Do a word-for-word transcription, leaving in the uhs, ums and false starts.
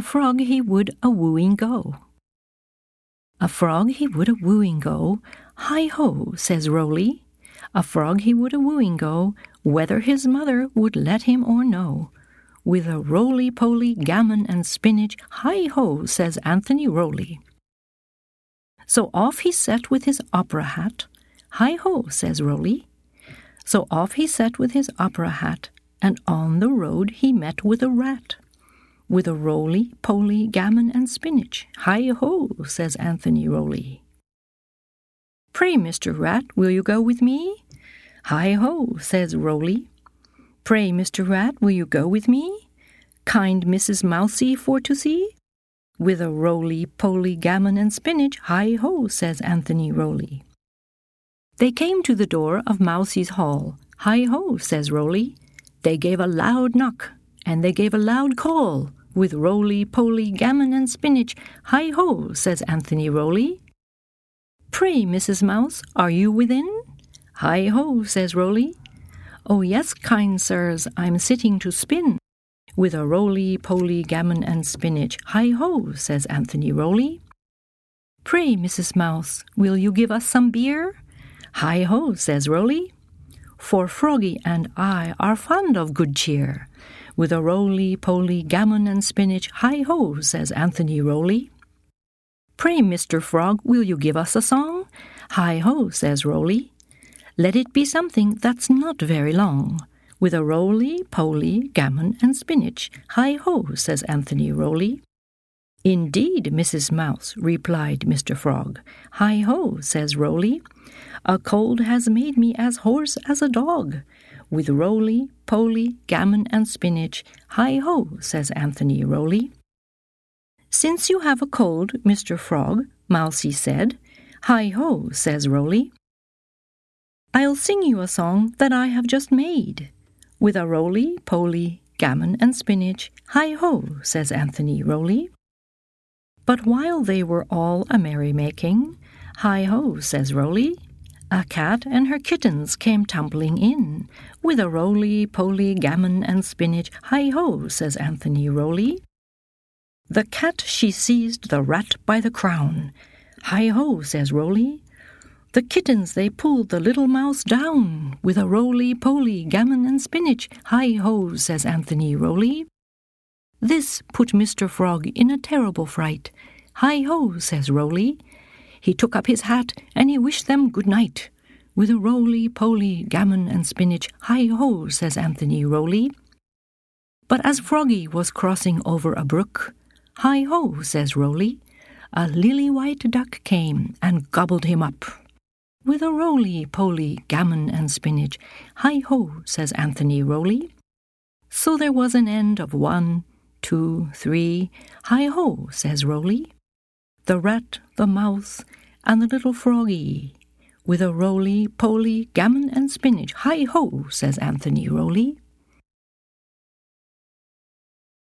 A frog he would a-wooing go. A frog he would a-wooing go, Hi-ho, says Rolly. A frog he would a-wooing go, whether his mother would let him or no. With a roly-poly, gammon and spinach, Hi-ho, says Anthony Rolly. So off he set with his opera hat, Hi-ho, says Rolly. So off he set with his opera hat, and on the road he met with a rat. With a roly-poly, gammon and spinach, Hi-ho, says Anthony Rolly. Pray, Mister Rat, will you go with me? Hi-ho, says Rolly. Pray, Mister Rat, will you go with me? Kind Missus Mousie for to see? With a roly-poly, gammon and spinach, Hi-ho, says Anthony Rolly. They came to the door of Mousie's hall. Hi-ho, says Rolly. They gave a loud knock, and they gave a loud call. With roly-poly, gammon and spinach, Hi-ho, says Anthony Rolly. Pray, Missus Mouse, are you within? Hi-ho, says Rolly. Oh yes, kind sirs, I'm sitting to spin. With a roly-poly, gammon and spinach, Hi-ho, says Anthony Rolly. Pray, Missus Mouse, will you give us some beer? Hi-ho, says Rolly. For Froggy and I are fond of good cheer. With a roly-poly, gammon and spinach, Hi-ho, says Anthony Rolly. Pray, Mister Frog, will you give us a song? Hi-ho, says Rolly. Let it be something that's not very long. With a roly-poly, gammon and spinach, Hi-ho, says Anthony Rolly. Indeed, Missus Mouse, replied Mister Frog. Hi-ho, says Rolly. A cold has made me as hoarse as a dog. With roly-poly, gammon and spinach, Hi-ho, says Anthony Rolly. Since you have a cold, Mister Frog, Mousie said, Hi-ho, says Rolly. I'll sing you a song that I have just made. With a roly-poly, gammon and spinach, Hi-ho, says Anthony Rolly. But while they were all a merry-making, Hi-ho, says Rolly, a cat and her kittens came tumbling in. With a roly-poly, gammon and spinach, Hi-ho, says Anthony Rolly. The cat she seized the rat by the crown. Hi-ho, says Rolly. The kittens they pulled the little mouse down. With a roly-poly, gammon and spinach, Hi-ho, says Anthony Rolly. This put Mister Frog in a terrible fright. Hi-ho, says Rolly. He took up his hat and he wished them good night. With a roly-poly, gammon and spinach, Hi-ho, says Anthony Rolly. But as Froggy was crossing over a brook, Hi-ho, says Rolly, a lily-white duck came and gobbled him up. With a roly-poly, gammon and spinach, Hi-ho, says Anthony Rolly. So there was an end of one, two, three, Hi-ho, says Rolly. The rat, the mouse, and the little froggy. With a roly-poly, gammon and spinach, Hi-ho, says Anthony Rolly.